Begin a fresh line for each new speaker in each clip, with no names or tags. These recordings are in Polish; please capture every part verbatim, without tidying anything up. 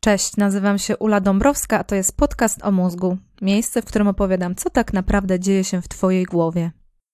Cześć, nazywam się Ula Dąbrowska, a to jest podcast o mózgu. Miejsce, w którym opowiadam, co tak naprawdę dzieje się w Twojej głowie.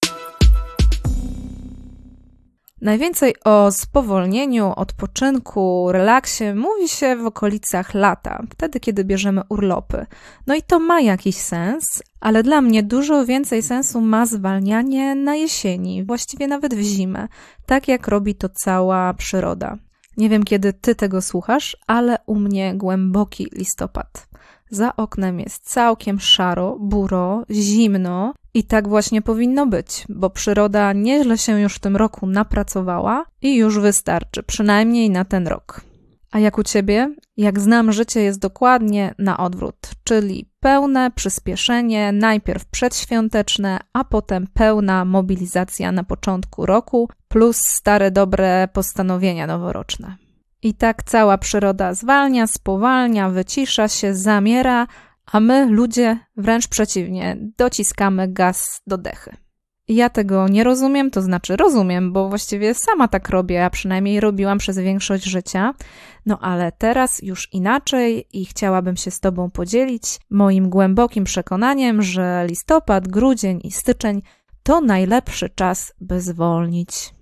Najwięcej o spowolnieniu, odpoczynku, relaksie mówi się w okolicach lata, wtedy kiedy bierzemy urlopy. No i to ma jakiś sens, ale dla mnie dużo więcej sensu ma zwalnianie na jesieni, właściwie nawet w zimę, tak jak robi to cała przyroda. Nie wiem, kiedy Ty tego słuchasz, ale u mnie głęboki listopad. Za oknem jest całkiem szaro, buro, zimno i tak właśnie powinno być, bo przyroda nieźle się już w tym roku napracowała i już wystarczy, przynajmniej na ten rok. A jak u Ciebie? Jak znam, życie jest dokładnie na odwrót, czyli pełne przyspieszenie, najpierw przedświąteczne, a potem pełna mobilizacja na początku roku, plus stare dobre postanowienia noworoczne. I tak cała przyroda zwalnia, spowalnia, wycisza się, zamiera, a my, ludzie, wręcz przeciwnie, dociskamy gaz do dechy. Ja tego nie rozumiem, to znaczy rozumiem, bo właściwie sama tak robię, a przynajmniej robiłam przez większość życia. No ale teraz już inaczej i chciałabym się z Tobą podzielić moim głębokim przekonaniem, że listopad, grudzień i styczeń to najlepszy czas, by zwolnić.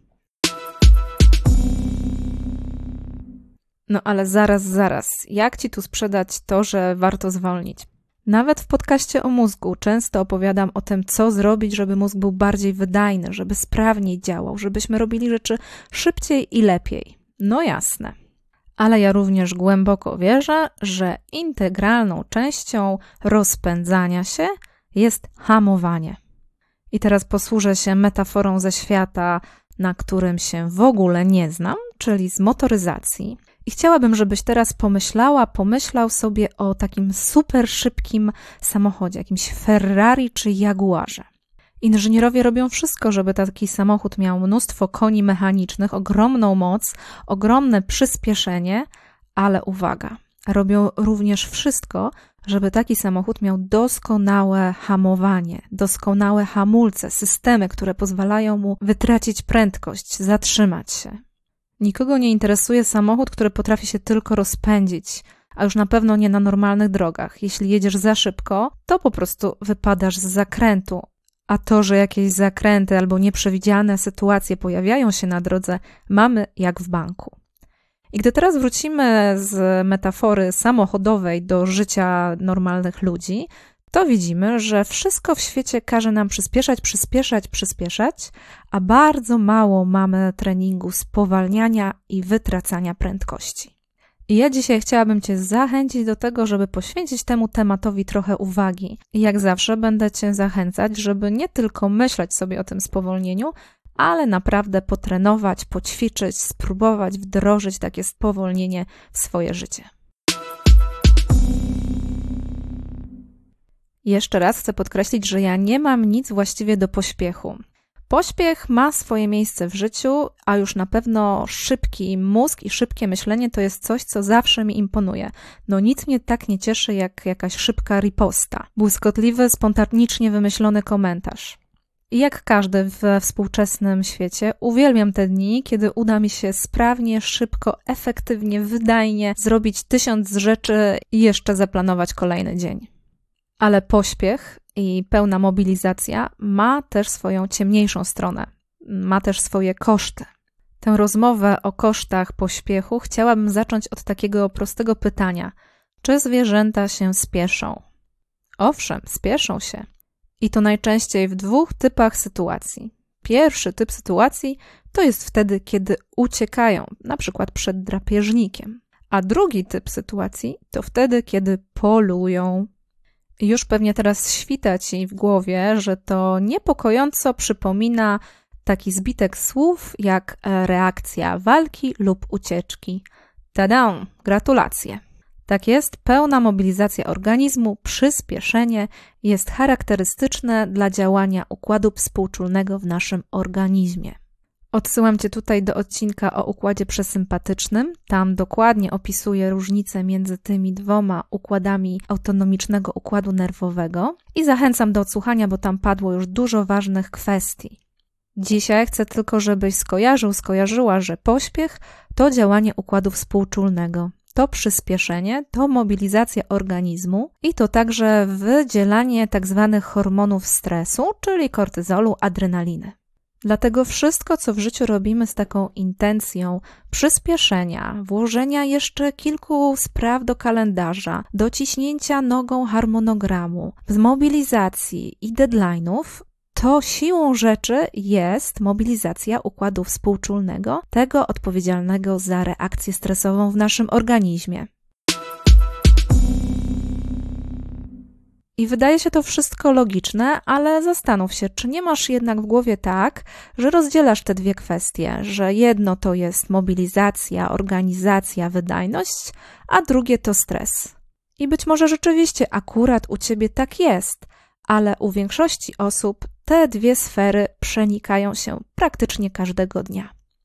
No ale zaraz, zaraz, jak Ci tu sprzedać to, że warto zwolnić? Nawet w podcaście o mózgu często opowiadam o tym, co zrobić, żeby mózg był bardziej wydajny, żeby sprawniej działał, żebyśmy robili rzeczy szybciej i lepiej. No jasne. Ale ja również głęboko wierzę, że integralną częścią rozpędzania się jest hamowanie. I teraz posłużę się metaforą ze świata, na którym się w ogóle nie znam, czyli z motoryzacji. I chciałabym, żebyś teraz pomyślała, pomyślał sobie o takim super szybkim samochodzie, jakimś Ferrari czy Jaguarze. Inżynierowie robią wszystko, żeby taki samochód miał mnóstwo koni mechanicznych, ogromną moc, ogromne przyspieszenie, ale uwaga, robią również wszystko, żeby taki samochód miał doskonałe hamowanie, doskonałe hamulce, systemy, które pozwalają mu wytracić prędkość, zatrzymać się. Nikogo nie interesuje samochód, który potrafi się tylko rozpędzić, a już na pewno nie na normalnych drogach. Jeśli jedziesz za szybko, to po prostu wypadasz z zakrętu, a to, że jakieś zakręty albo nieprzewidziane sytuacje pojawiają się na drodze, mamy jak w banku. I gdy teraz wrócimy z metafory samochodowej do życia normalnych ludzi, to widzimy, że wszystko w świecie każe nam przyspieszać, przyspieszać, przyspieszać, a bardzo mało mamy treningu spowalniania i wytracania prędkości. I ja dzisiaj chciałabym Cię zachęcić do tego, żeby poświęcić temu tematowi trochę uwagi. I jak zawsze będę Cię zachęcać, żeby nie tylko myśleć sobie o tym spowolnieniu, ale naprawdę potrenować, poćwiczyć, spróbować wdrożyć takie spowolnienie w swoje życie. Jeszcze raz chcę podkreślić, że ja nie mam nic właściwie do pośpiechu. Pośpiech ma swoje miejsce w życiu, a już na pewno szybki mózg i szybkie myślenie to jest coś, co zawsze mi imponuje. No nic mnie tak nie cieszy jak jakaś szybka riposta, błyskotliwy, spontanicznie wymyślony komentarz. I jak każdy we współczesnym świecie, uwielbiam te dni, kiedy uda mi się sprawnie, szybko, efektywnie, wydajnie zrobić tysiąc rzeczy i jeszcze zaplanować kolejny dzień. Ale pośpiech i pełna mobilizacja ma też swoją ciemniejszą stronę, ma też swoje koszty. Tę rozmowę o kosztach pośpiechu chciałabym zacząć od takiego prostego pytania. Czy zwierzęta się spieszą? Owszem, spieszą się. I to najczęściej w dwóch typach sytuacji. Pierwszy typ sytuacji to jest wtedy, kiedy uciekają, na przykład przed drapieżnikiem. A drugi typ sytuacji to wtedy, kiedy polują. Już pewnie teraz świta Ci w głowie, że to niepokojąco przypomina taki zbitek słów jak reakcja walki lub ucieczki. Tada! Gratulacje! Tak jest, pełna mobilizacja organizmu, przyspieszenie jest charakterystyczne dla działania układu współczulnego w naszym organizmie. Odsyłam Cię tutaj do odcinka o układzie przesympatycznym. Tam dokładnie opisuję różnice między tymi dwoma układami autonomicznego układu nerwowego i zachęcam do odsłuchania, bo tam padło już dużo ważnych kwestii. Dzisiaj chcę tylko, żebyś skojarzył, skojarzyła, że pośpiech to działanie układu współczulnego. To to przyspieszenie, to mobilizacja organizmu i to także wydzielanie tak zwanych hormonów stresu, czyli kortyzolu, adrenaliny. Dlatego wszystko, co w życiu robimy z taką intencją przyspieszenia, włożenia jeszcze kilku spraw do kalendarza, dociśnięcia nogą harmonogramu, zmobilizacji i deadline'ów, to siłą rzeczy jest mobilizacja układu współczulnego, tego odpowiedzialnego za reakcję stresową w naszym organizmie. I wydaje się to wszystko logiczne, ale zastanów się, czy nie masz jednak w głowie tak, że rozdzielasz te dwie kwestie, że jedno to jest mobilizacja, organizacja, wydajność, a drugie to stres. I być może rzeczywiście akurat u Ciebie tak jest, ale u większości osób te dwie sfery przenikają się praktycznie każdego dnia.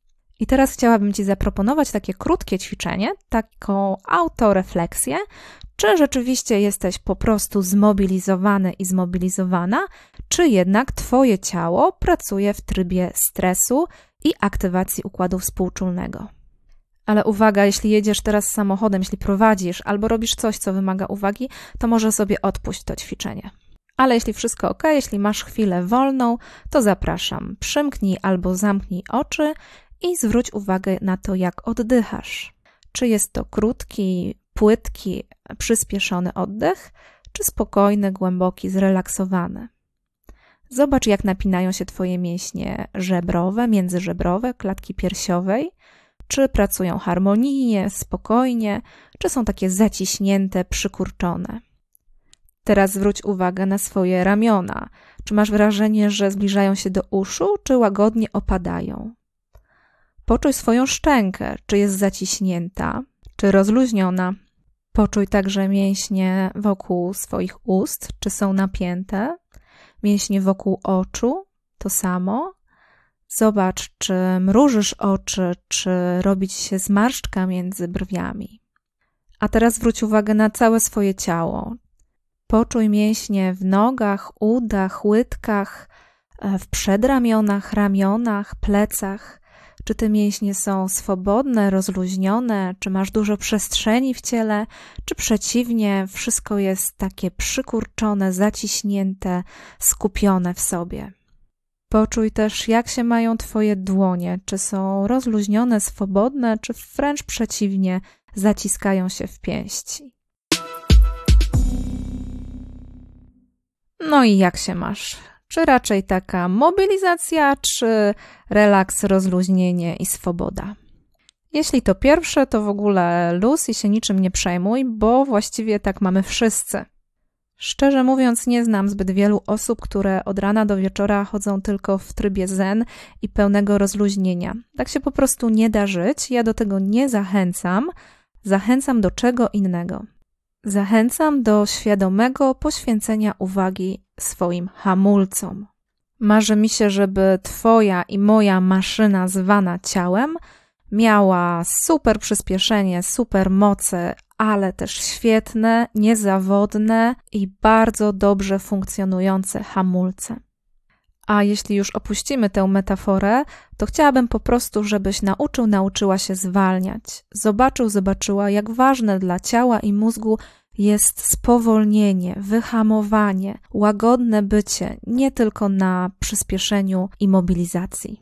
I teraz chciałabym Ci zaproponować takie krótkie ćwiczenie, taką autorefleksję, czy rzeczywiście jesteś po prostu zmobilizowany i zmobilizowana, czy jednak Twoje ciało pracuje w trybie stresu i aktywacji układu współczulnego. Ale uwaga, jeśli jedziesz teraz samochodem, jeśli prowadzisz albo robisz coś, co wymaga uwagi, to może sobie odpuść to ćwiczenie. Ale jeśli wszystko ok, jeśli masz chwilę wolną, to zapraszam. Przymknij albo zamknij oczy i zwróć uwagę na to, jak oddychasz. Czy jest to krótki, płytki, przyspieszony oddech, czy spokojny, głęboki, zrelaksowany. Zobacz, jak napinają się Twoje mięśnie żebrowe, międzyżebrowe, klatki piersiowej, czy pracują harmonijnie, spokojnie, czy są takie zaciśnięte, przykurczone. Teraz zwróć uwagę na swoje ramiona. Czy masz wrażenie, że zbliżają się do uszu, czy łagodnie opadają? Poczuj swoją szczękę, czy jest zaciśnięta, czy rozluźniona. Poczuj także mięśnie wokół swoich ust, czy są napięte. Mięśnie wokół oczu, to samo. Zobacz, czy mrużysz oczy, czy robi Ci się zmarszczka między brwiami. A teraz zwróć uwagę na całe swoje ciało. Poczuj mięśnie w nogach, udach, łydkach, w przedramionach, ramionach, plecach. Czy te mięśnie są swobodne, rozluźnione, czy masz dużo przestrzeni w ciele, czy przeciwnie, wszystko jest takie przykurczone, zaciśnięte, skupione w sobie. Poczuj też, jak się mają Twoje dłonie, czy są rozluźnione, swobodne, czy wręcz przeciwnie, zaciskają się w pięści. No i jak się masz? Czy raczej taka mobilizacja, czy relaks, rozluźnienie i swoboda? Jeśli to pierwsze, to w ogóle luz i się niczym nie przejmuj, bo właściwie tak mamy wszyscy. Szczerze mówiąc, nie znam zbyt wielu osób, które od rana do wieczora chodzą tylko w trybie zen i pełnego rozluźnienia. Tak się po prostu nie da żyć, ja do tego nie zachęcam. Zachęcam do czego innego. Zachęcam do świadomego poświęcenia uwagi swoim hamulcom. Marzy mi się, żeby Twoja i moja maszyna zwana ciałem miała super przyspieszenie, super moce, ale też świetne, niezawodne i bardzo dobrze funkcjonujące hamulce. A jeśli już opuścimy tę metaforę, to chciałabym po prostu, żebyś nauczył, nauczyła się zwalniać. Zobaczył, zobaczyła, jak ważne dla ciała i mózgu jest spowolnienie, wyhamowanie, łagodne bycie, nie tylko na przyspieszeniu i mobilizacji.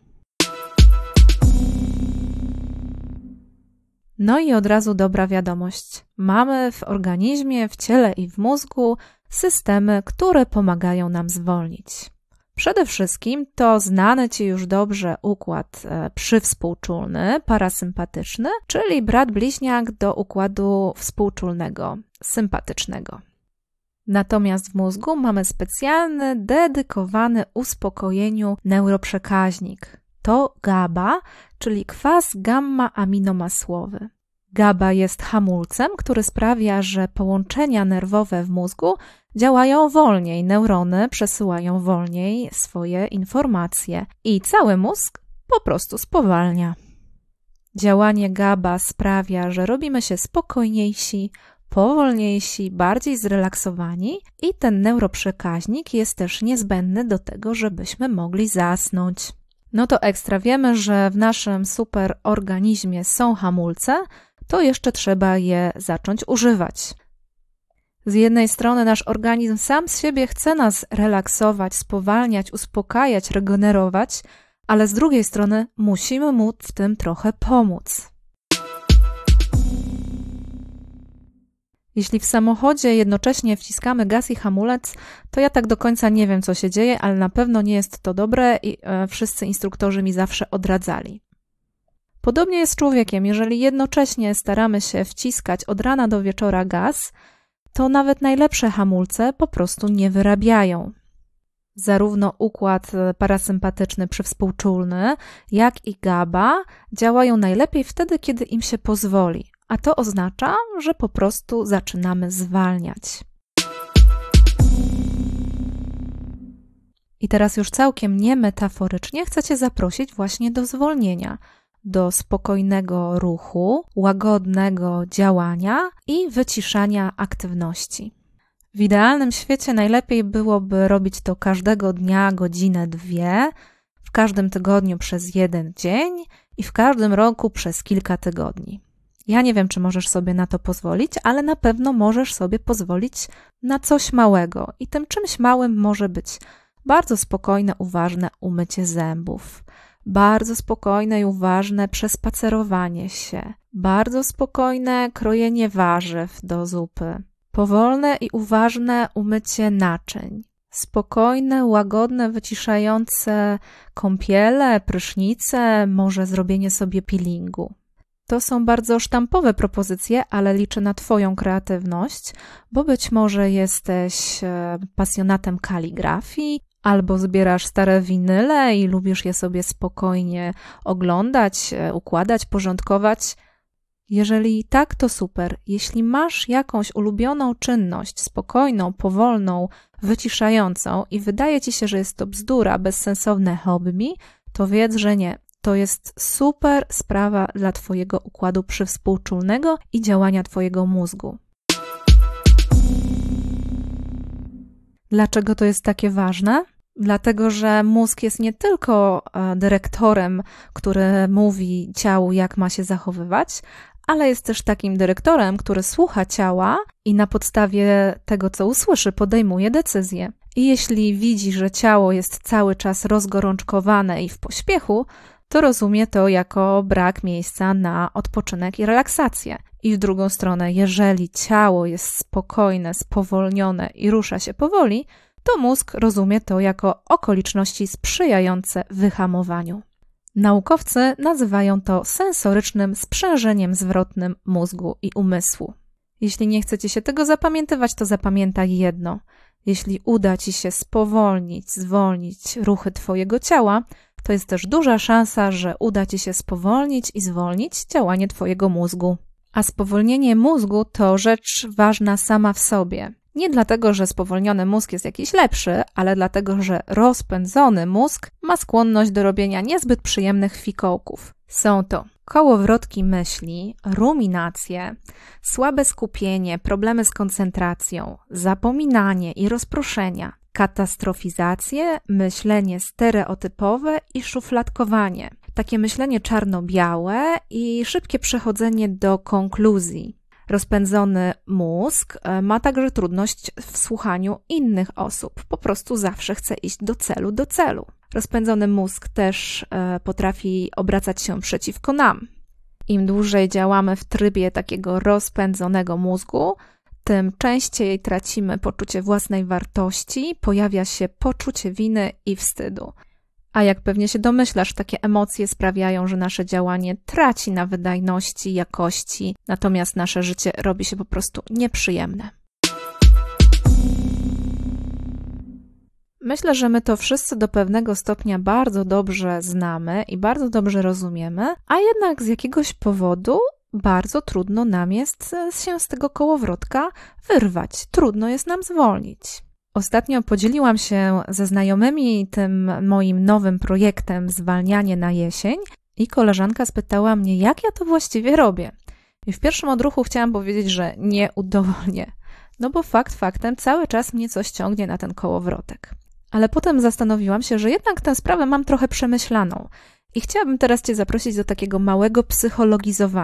No i od razu dobra wiadomość. Mamy w organizmie, w ciele i w mózgu systemy, które pomagają nam zwolnić. Przede wszystkim to znany Ci już dobrze układ przywspółczulny, parasympatyczny, czyli brat bliźniak do układu współczulnego, sympatycznego. Natomiast w mózgu mamy specjalny, dedykowany uspokojeniu neuroprzekaźnik. To GABA, czyli kwas gamma-aminomasłowy. GABA jest hamulcem, który sprawia, że połączenia nerwowe w mózgu działają wolniej, neurony przesyłają wolniej swoje informacje i cały mózg po prostu spowalnia. Działanie GABA sprawia, że robimy się spokojniejsi, powolniejsi, bardziej zrelaksowani i ten neuroprzekaźnik jest też niezbędny do tego, żebyśmy mogli zasnąć. No to ekstra, wiemy, że w naszym superorganizmie są hamulce, to jeszcze trzeba je zacząć używać. Z jednej strony nasz organizm sam z siebie chce nas relaksować, spowalniać, uspokajać, regenerować, ale z drugiej strony musimy mu w tym trochę pomóc. Jeśli w samochodzie jednocześnie wciskamy gaz i hamulec, to ja tak do końca nie wiem, co się dzieje, ale na pewno nie jest to dobre i e, wszyscy instruktorzy mi zawsze odradzali. Podobnie jest z człowiekiem. Jeżeli jednocześnie staramy się wciskać od rana do wieczora gaz, to nawet najlepsze hamulce po prostu nie wyrabiają. Zarówno układ parasympatyczny przywspółczulny, jak i GABA działają najlepiej wtedy, kiedy im się pozwoli, a to oznacza, że po prostu zaczynamy zwalniać. I teraz już całkiem niemetaforycznie chcę Cię zaprosić właśnie do zwolnienia, do spokojnego ruchu, łagodnego działania i wyciszania aktywności. W idealnym świecie najlepiej byłoby robić to każdego dnia godzinę, dwie, w każdym tygodniu przez jeden dzień i w każdym roku przez kilka tygodni. Ja nie wiem, czy możesz sobie na to pozwolić, ale na pewno możesz sobie pozwolić na coś małego i tym czymś małym może być bardzo spokojne, uważne umycie zębów, bardzo spokojne i uważne przespacerowanie się, bardzo spokojne krojenie warzyw do zupy, powolne i uważne umycie naczyń, spokojne, łagodne, wyciszające kąpiele, prysznice, może zrobienie sobie peelingu. To są bardzo sztampowe propozycje, ale liczę na Twoją kreatywność, bo być może jesteś pasjonatem kaligrafii, albo zbierasz stare winyle i lubisz je sobie spokojnie oglądać, układać, porządkować. Jeżeli tak, to super. Jeśli masz jakąś ulubioną czynność, spokojną, powolną, wyciszającą i wydaje Ci się, że jest to bzdura, bezsensowne hobby, to wiedz, że nie. To jest super sprawa dla Twojego układu przywspółczulnego i działania Twojego mózgu. Dlaczego to jest takie ważne? Dlatego, że mózg jest nie tylko dyrektorem, który mówi ciału, jak ma się zachowywać, ale jest też takim dyrektorem, który słucha ciała i na podstawie tego, co usłyszy, podejmuje decyzje. I jeśli widzi, że ciało jest cały czas rozgorączkowane i w pośpiechu, to rozumie to jako brak miejsca na odpoczynek i relaksację. I w drugą stronę, jeżeli ciało jest spokojne, spowolnione i rusza się powoli, to mózg rozumie to jako okoliczności sprzyjające wyhamowaniu. Naukowcy nazywają to sensorycznym sprzężeniem zwrotnym mózgu i umysłu. Jeśli nie chcecie się tego zapamiętywać, to zapamiętaj jedno. Jeśli uda Ci się spowolnić, zwolnić ruchy Twojego ciała, to jest też duża szansa, że uda Ci się spowolnić i zwolnić działanie Twojego mózgu. A spowolnienie mózgu to rzecz ważna sama w sobie. Nie dlatego, że spowolniony mózg jest jakiś lepszy, ale dlatego, że rozpędzony mózg ma skłonność do robienia niezbyt przyjemnych fikołków. Są to kołowrotki myśli, ruminacje, słabe skupienie, problemy z koncentracją, zapominanie i rozproszenia, katastrofizacje, myślenie stereotypowe i szufladkowanie, takie myślenie czarno-białe i szybkie przechodzenie do konkluzji. Rozpędzony mózg ma także trudność w słuchaniu innych osób, po prostu zawsze chce iść do celu, do celu. Rozpędzony mózg też potrafi obracać się przeciwko nam. Im dłużej działamy w trybie takiego rozpędzonego mózgu, tym częściej tracimy poczucie własnej wartości, pojawia się poczucie winy i wstydu. A jak pewnie się domyślasz, takie emocje sprawiają, że nasze działanie traci na wydajności, jakości, natomiast nasze życie robi się po prostu nieprzyjemne. Myślę, że my to wszyscy do pewnego stopnia bardzo dobrze znamy i bardzo dobrze rozumiemy, a jednak z jakiegoś powodu bardzo trudno nam jest się z tego kołowrotka wyrwać, trudno jest nam zwolnić. Ostatnio podzieliłam się ze znajomymi tym moim nowym projektem Zwalnianie na jesień i koleżanka spytała mnie, jak ja to właściwie robię. I w pierwszym odruchu chciałam powiedzieć, że nie udowolnię, no bo fakt faktem cały czas mnie coś ciągnie na ten kołowrotek. Ale potem zastanowiłam się, że jednak tę sprawę mam trochę przemyślaną i chciałabym teraz Cię zaprosić do takiego małego psychologizowania.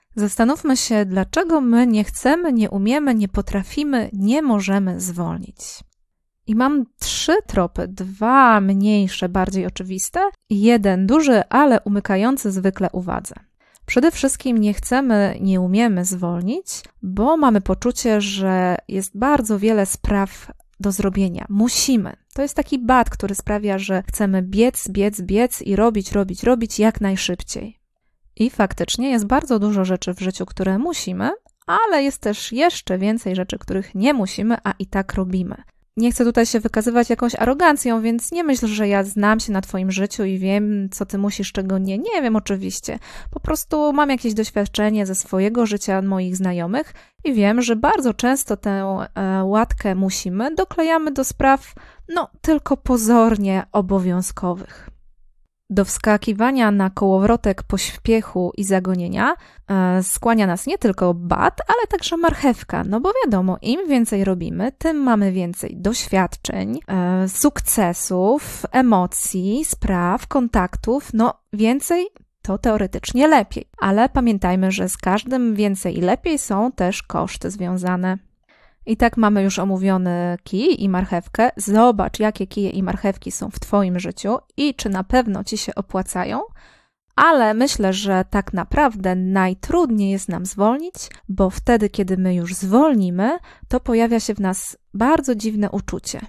Zastanówmy się, dlaczego my nie chcemy, nie umiemy, nie potrafimy, nie możemy zwolnić. I mam trzy tropy, dwa mniejsze, bardziej oczywiste i jeden duży, ale umykający zwykle uwadze. Przede wszystkim nie chcemy, nie umiemy zwolnić, bo mamy poczucie, że jest bardzo wiele spraw do zrobienia. Musimy. To jest taki bat, który sprawia, że chcemy biec, biec, biec i robić, robić, robić jak najszybciej. I faktycznie jest bardzo dużo rzeczy w życiu, które musimy, ale jest też jeszcze więcej rzeczy, których nie musimy, a i tak robimy. Nie chcę tutaj się wykazywać jakąś arogancją, więc nie myśl, że ja znam się na twoim życiu i wiem, co ty musisz, czego nie. Nie wiem oczywiście. Po prostu mam jakieś doświadczenie ze swojego życia moich znajomych i wiem, że bardzo często tę e, łatkę musimy doklejamy do spraw, no, tylko pozornie obowiązkowych. Do wskakiwania na kołowrotek pośpiechu i zagonienia e, skłania nas nie tylko bat, ale także marchewka, no bo wiadomo, im więcej robimy, tym mamy więcej doświadczeń, e, sukcesów, emocji, spraw, kontaktów, no więcej to teoretycznie lepiej, ale pamiętajmy, że z każdym więcej i lepiej są też koszty związane. I tak mamy już omówiony kij i marchewkę. Zobacz, jakie kije i marchewki są w twoim życiu i czy na pewno ci się opłacają, ale myślę, że tak naprawdę najtrudniej jest nam zwolnić, bo wtedy, kiedy my już zwolnimy, to pojawia się w nas bardzo dziwne uczucie.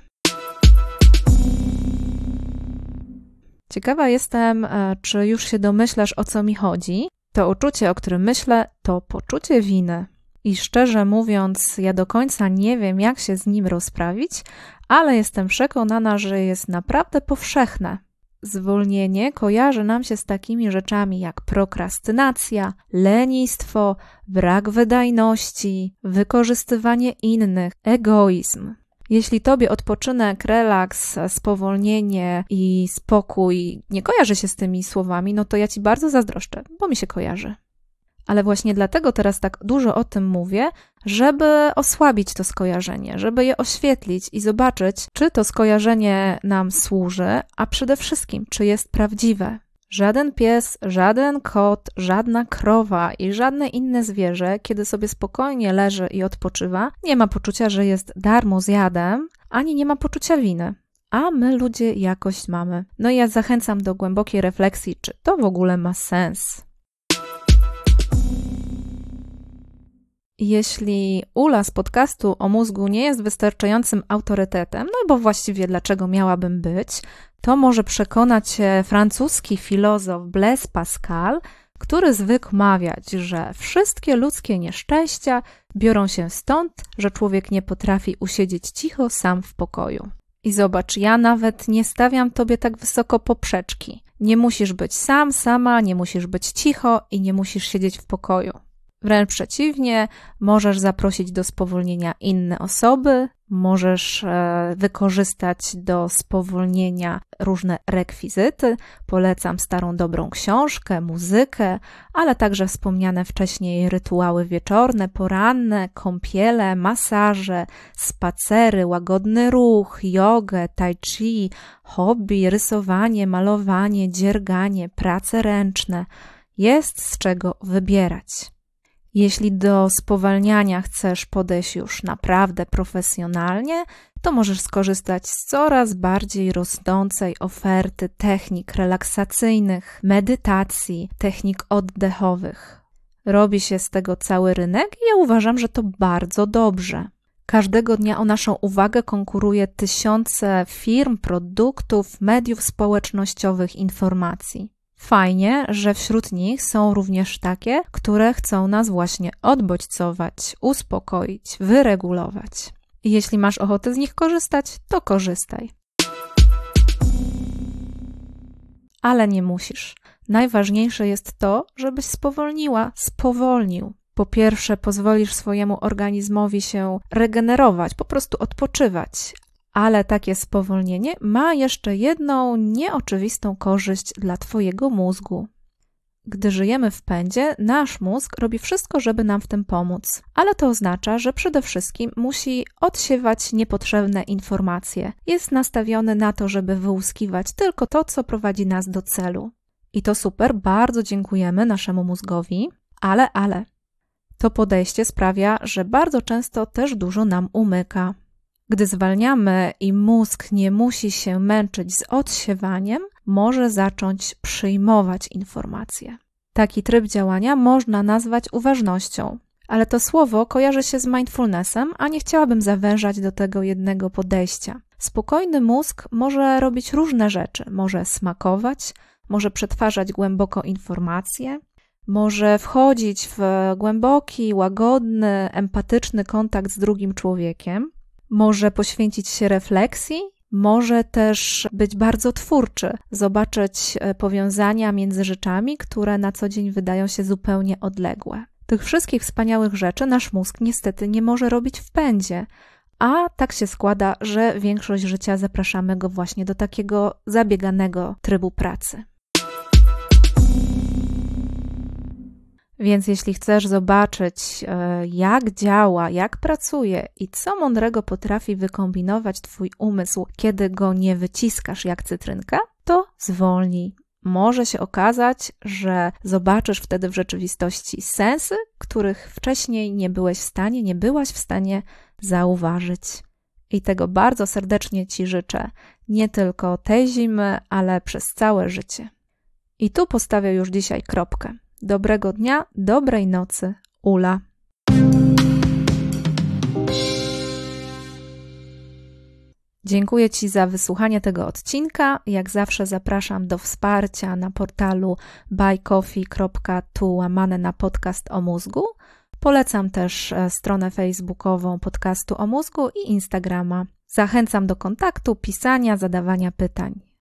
Ciekawa jestem, czy już się domyślasz, o co mi chodzi. To uczucie, o którym myślę, to poczucie winy. I szczerze mówiąc, ja do końca nie wiem, jak się z nim rozprawić, ale jestem przekonana, że jest naprawdę powszechne. Zwolnienie kojarzy nam się z takimi rzeczami jak prokrastynacja, lenistwo, brak wydajności, wykorzystywanie innych, egoizm. Jeśli tobie odpoczynek, relaks, spowolnienie i spokój nie kojarzy się z tymi słowami, no to ja ci bardzo zazdroszczę, bo mi się kojarzy. Ale właśnie dlatego teraz tak dużo o tym mówię, żeby osłabić to skojarzenie, żeby je oświetlić i zobaczyć, czy to skojarzenie nam służy, a przede wszystkim, czy jest prawdziwe. Żaden pies, żaden kot, żadna krowa i żadne inne zwierzę, kiedy sobie spokojnie leży i odpoczywa, nie ma poczucia, że jest darmozjadem, ani nie ma poczucia winy. A my ludzie jakoś mamy. No i ja zachęcam do głębokiej refleksji, czy to w ogóle ma sens. Jeśli Ula z podcastu o mózgu nie jest wystarczającym autorytetem, no bo właściwie dlaczego miałabym być, to może przekonać się francuski filozof Blaise Pascal, który zwykł mawiać, że wszystkie ludzkie nieszczęścia biorą się stąd, że człowiek nie potrafi usiedzieć cicho sam w pokoju. I zobacz, ja nawet nie stawiam tobie tak wysoko poprzeczki. Nie musisz być sam, sama, nie musisz być cicho i nie musisz siedzieć w pokoju. Wręcz przeciwnie, możesz zaprosić do spowolnienia inne osoby, możesz e, wykorzystać do spowolnienia różne rekwizyty. Polecam starą dobrą książkę, muzykę, ale także wspomniane wcześniej rytuały wieczorne, poranne, kąpiele, masaże, spacery, łagodny ruch, jogę, tai chi, hobby, rysowanie, malowanie, dzierganie, prace ręczne. Jest z czego wybierać. Jeśli do spowalniania chcesz podejść już naprawdę profesjonalnie, to możesz skorzystać z coraz bardziej rosnącej oferty technik relaksacyjnych, medytacji, technik oddechowych. Robi się z tego cały rynek i ja uważam, że to bardzo dobrze. Każdego dnia o naszą uwagę konkuruje tysiące firm, produktów, mediów społecznościowych, informacji. Fajnie, że wśród nich są również takie, które chcą nas właśnie odbodźcować, uspokoić, wyregulować. I jeśli masz ochotę z nich korzystać, to korzystaj. Ale nie musisz. Najważniejsze jest to, żebyś spowolniła, spowolnił. Po pierwsze, pozwolisz swojemu organizmowi się regenerować, po prostu odpoczywać. Ale takie spowolnienie ma jeszcze jedną nieoczywistą korzyść dla twojego mózgu. Gdy żyjemy w pędzie, nasz mózg robi wszystko, żeby nam w tym pomóc, ale to oznacza, że przede wszystkim musi odsiewać niepotrzebne informacje. Jest nastawiony na to, żeby wyłuskiwać tylko to, co prowadzi nas do celu. I to super, bardzo dziękujemy naszemu mózgowi, Ale, ale. To podejście sprawia, że bardzo często też dużo nam umyka. Gdy zwalniamy i mózg nie musi się męczyć z odsiewaniem, może zacząć przyjmować informacje. Taki tryb działania można nazwać uważnością, ale to słowo kojarzy się z mindfulnessem, a nie chciałabym zawężać do tego jednego podejścia. Spokojny mózg może robić różne rzeczy, może smakować, może przetwarzać głęboko informacje, może wchodzić w głęboki, łagodny, empatyczny kontakt z drugim człowiekiem, może poświęcić się refleksji, może też być bardzo twórczy, zobaczyć powiązania między rzeczami, które na co dzień wydają się zupełnie odległe. Tych wszystkich wspaniałych rzeczy nasz mózg niestety nie może robić w pędzie, a tak się składa, że większość życia zapraszamy go właśnie do takiego zabieganego trybu pracy. Więc jeśli chcesz zobaczyć, jak działa, jak pracuje i co mądrego potrafi wykombinować Twój umysł, kiedy go nie wyciskasz jak cytrynkę, to zwolnij. Może się okazać, że zobaczysz wtedy w rzeczywistości sensy, których wcześniej nie byłeś w stanie, nie byłaś w stanie zauważyć. I tego bardzo serdecznie Ci życzę, nie tylko tej zimy, ale przez całe życie. I tu postawię już dzisiaj kropkę. Dobrego dnia, dobrej nocy, Ula. Dziękuję Ci za wysłuchanie tego odcinka. Jak zawsze zapraszam do wsparcia na portalu buycoffee kropka to łamane na podcast o mózgu. Polecam też stronę facebookową podcastu o mózgu i Instagrama. Zachęcam do kontaktu, pisania, zadawania pytań.